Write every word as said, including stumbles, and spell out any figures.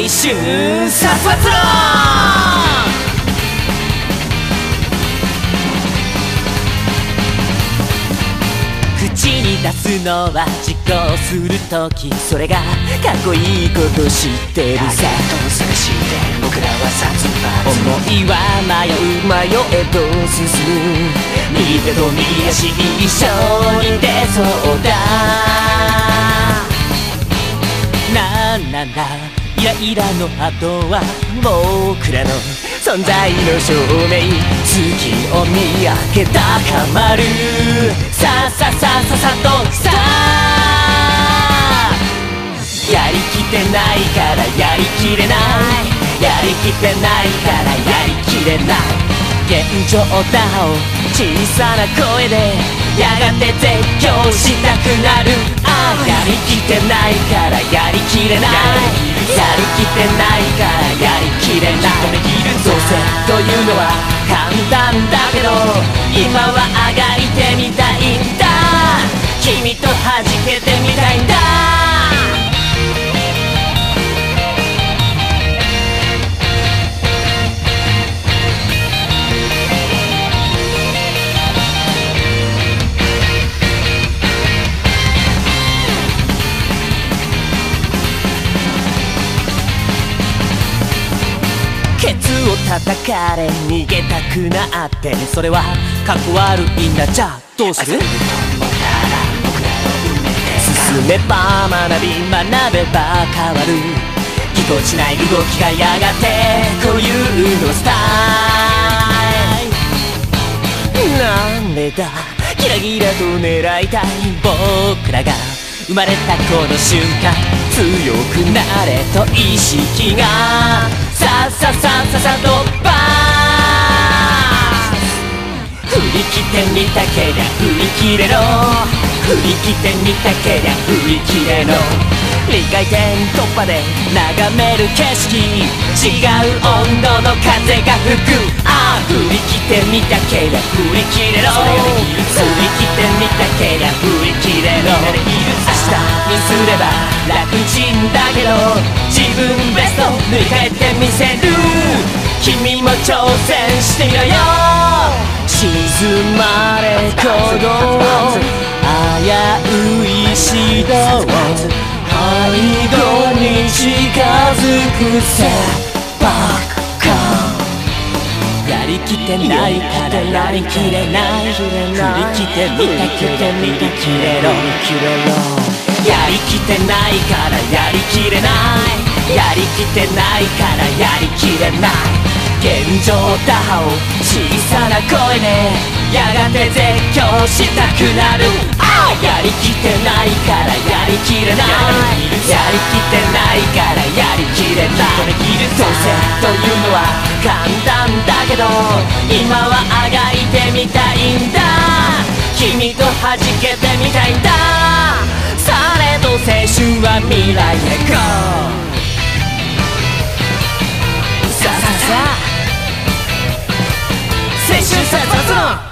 春殺伐論。口に出すのは実行するとき、それがかっこいいこと知ってるさ。 それ知って僕らは殺伐。 思いは迷う迷えど進む。右手と右足一緒に出そうだ。なんなんだイライラの後は僕らの存在の証明。月を見上げ高まる。さあさあさあさあさあとさあ、やりきってないからやりきれない。やりきってないからやりきれない。現状打破を小さな声でやがて絶叫したくなる。ああ、やりきってないからやりきれない。やりきってないからやりきれない。どうせというのは簡単だけど、今はあがいてみたいんだ。君と弾けてみたいんだ。ケツを叩かれ逃げたくなって、それはかっこ悪いんだ。じゃあどうする？進めば学び学べば変わる。ぎこちない動きがやがて固有のスタイル。なんでだギラギラと狙いたい僕らが生まれたこの瞬間、強くなれと意識がさあさあさあさあさあ突破。振り切ってみたけりゃ振り切れろ。振り切ってみたけりゃ振り切れろ。にかい転突破で眺める景色、違う温度の風が吹く。ああ、振り切ってみたけりゃ振り切れろ。振り切ってみたけりゃ振り切れろ。明日にすれば楽ちんだけど、自分ベスト塗り替えてみせる。君も挑戦してみろよ。沈まれ鼓動、危うい指導、背後に近づくさバカ。やりきってないからやりきれない。振り切ってみたけど振り切れろ。やりきってないからやりきれない。やりきってないからやりきれない。現状打破を小さな声でやがて絶叫したくなる。ああ、やりきってないからやりきれない。やりきってないからやりきれない。どうせというのは簡単だけど、今はあがいてみたいんだ。君と弾けてみたいんだ。されど青春は未来へゴー。さあさあさあ青春殺伐論。